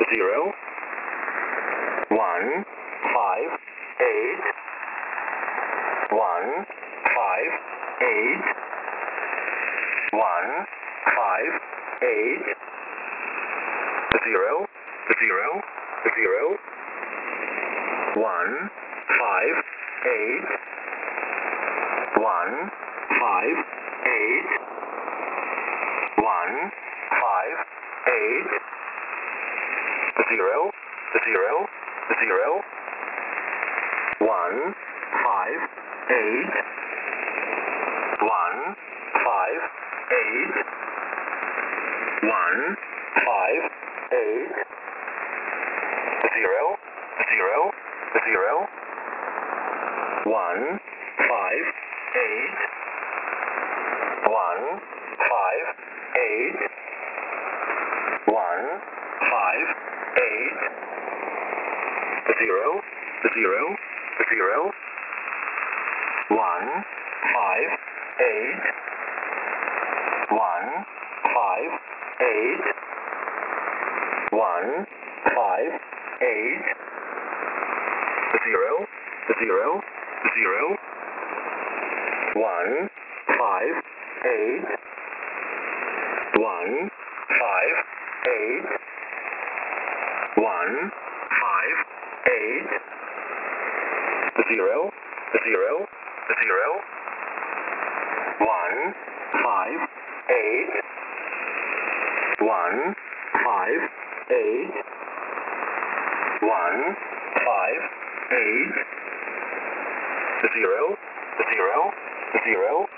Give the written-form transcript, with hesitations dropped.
0 1 5 8 1 5 8 1 5 8 0 0 0 1 5 8 1 5 8 1 5 8 0 0 0 1 5 8 1 5 8 1 5 8 0 0 0 1 5 8 1 5 8 1 5 8 0 0 0 1 5 8 1 5 8 1 5 8 0 0 0 1 5 8 1 5 8 1 5 8 0 0 0 1 5 8 1 5 8 1 5 8 0 0 0